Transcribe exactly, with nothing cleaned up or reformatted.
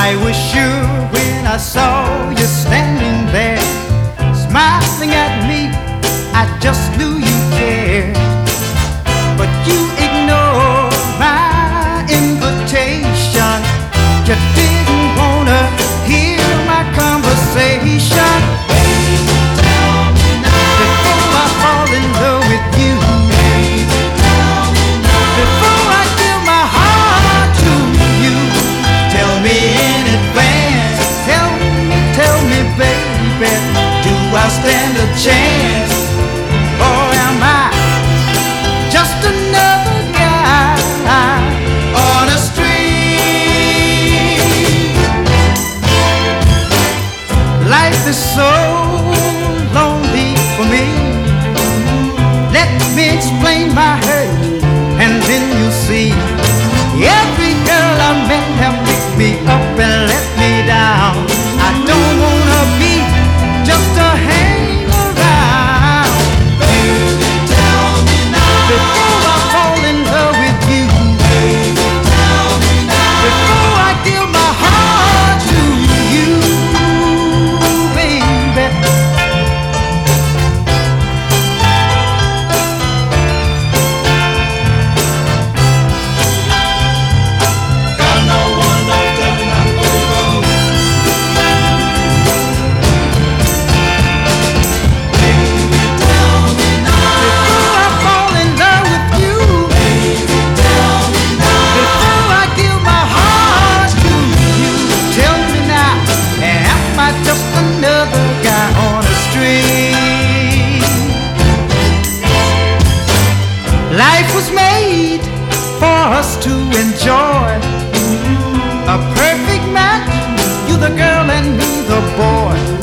I was sure when I saw you standing there, smiling at me, I just knew you cared. But you ignored my invitation. You didn't wanna hear my conversation. Baby, tell me now. Before I fall in love with you, Baby, tell me now. before I give my heart to you, tell me in advance. Tell me, tell me, baby, do I stand a chance? Or am I just another guy on a street? Life is so lonely for me. Let me explain my hurt, and then you'll see. Every girl I met have picked me up and let me down. I don't wanna be just a hang around. Baby, tell me now. Before I fall in love with you, Baby, tell me now. before I give my heart to you, baby. Got no one, no telling I'm gonna go. Baby, tell me now. Before I fall in love with you, Baby, tell me now. before I give my heart to you, tell me now, am I just another guy on the street? Life was made for us to enjoy, a perfect match, you the girl and me the boy.